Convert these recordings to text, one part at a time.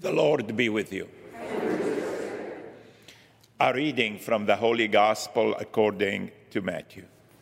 The Lord be with you. A reading from the Holy Gospel according to Matthew.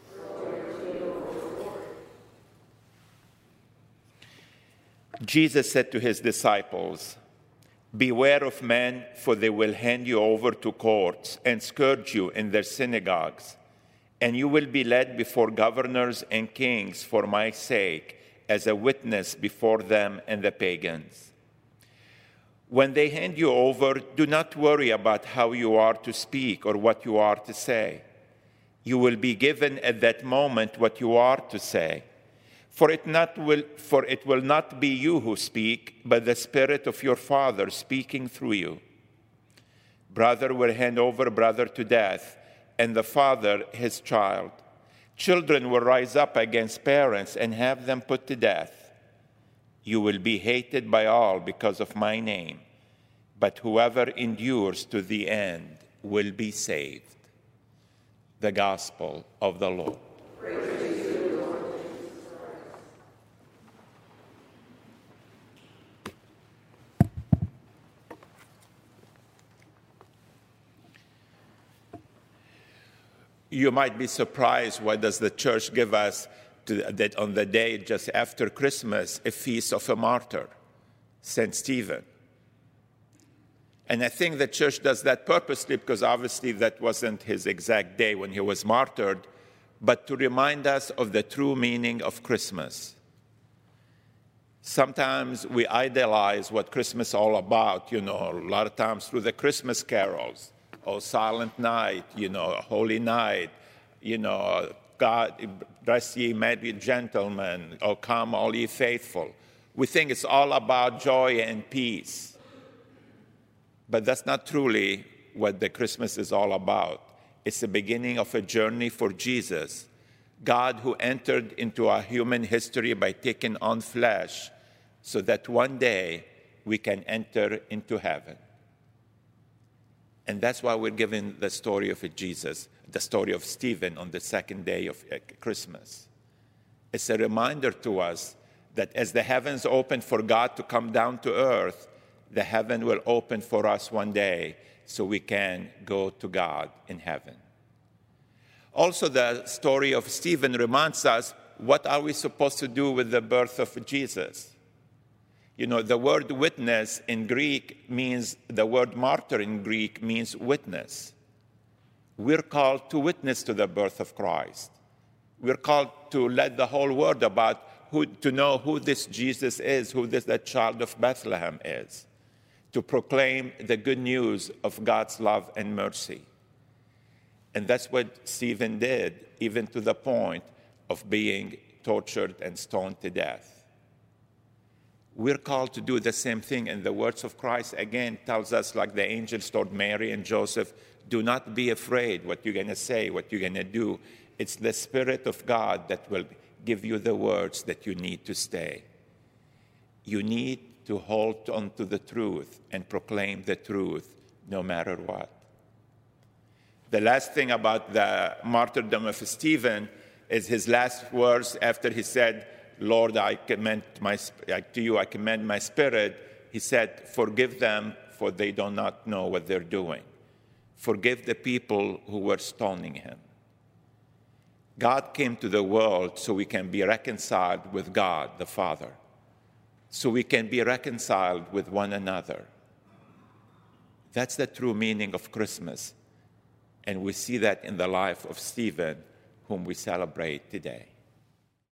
Jesus said to his disciples, "Beware of men, for they will hand you over to courts and scourge you in their synagogues, and you will be led before governors and kings for my sake as a witness before them and the pagans. When they hand you over, do not worry about how you are to speak or what you are to say. You will be given at that moment what you are to say. For it will not be you who speak, but the Spirit of your Father speaking through you. Brother will hand over brother to death, and the father his child. Children will rise up against parents and have them put to death. You will be hated by all because of my name, but whoever endures to the end will be saved." The Gospel of the Lord. Praise to you, Lord. You might be surprised, why does the church give us that on the day just after Christmas, a feast of a martyr, St. Stephen. And I think the church does that purposely because obviously that wasn't his exact day when he was martyred, but to remind us of the true meaning of Christmas. Sometimes we idolize what Christmas is all about, a lot of times through the Christmas carols, Silent Night, Holy Night, God, bless ye merry gentlemen, O come all ye faithful. We think it's all about joy and peace. But that's not truly what the Christmas is all about. It's the beginning of a journey for Jesus, God who entered into our human history by taking on flesh so that one day we can enter into heaven. And that's why we're given the story of Jesus, the story of Stephen on the second day of Christmas. It's a reminder to us that as the heavens open for God to come down to earth, the heaven will open for us one day so we can go to God in heaven. Also, the story of Stephen reminds us, what are we supposed to do with the birth of Jesus? The word witness in Greek means, the word martyr in Greek means witness. We're called to witness to the birth of Christ. We're called to let the whole world to know who this Jesus is, who the child of Bethlehem is, to proclaim the good news of God's love and mercy. And that's what Stephen did, even to the point of being tortured and stoned to death. We're called to do the same thing, and the words of Christ again tells us, like the angels told Mary and Joseph, do not be afraid what you're going to say, what you're going to do. It's the Spirit of God that will give you the words that you need to say. You need to hold on to the truth and proclaim the truth no matter what. The last thing about the martyrdom of Stephen is his last words after he said, Lord, I commend my spirit. He said, forgive them, for they do not know what they're doing. Forgive the people who were stoning him. God came to the world so we can be reconciled with God, the Father, so we can be reconciled with one another. That's the true meaning of Christmas, and we see that in the life of Stephen, whom we celebrate today.